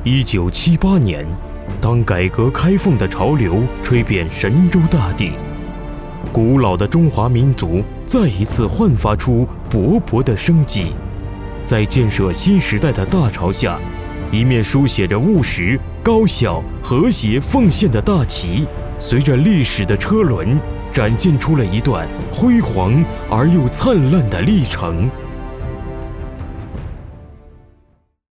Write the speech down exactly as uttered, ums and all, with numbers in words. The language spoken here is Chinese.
一九七八年，当改革开放的潮流吹遍神州大地，古老的中华民族再一次焕发出勃勃的生机。在建设新时代的大潮下，一面书写着务实、高效、和谐、奉献的大旗，随着历史的车轮，展现出了一段辉煌而又灿烂的历程。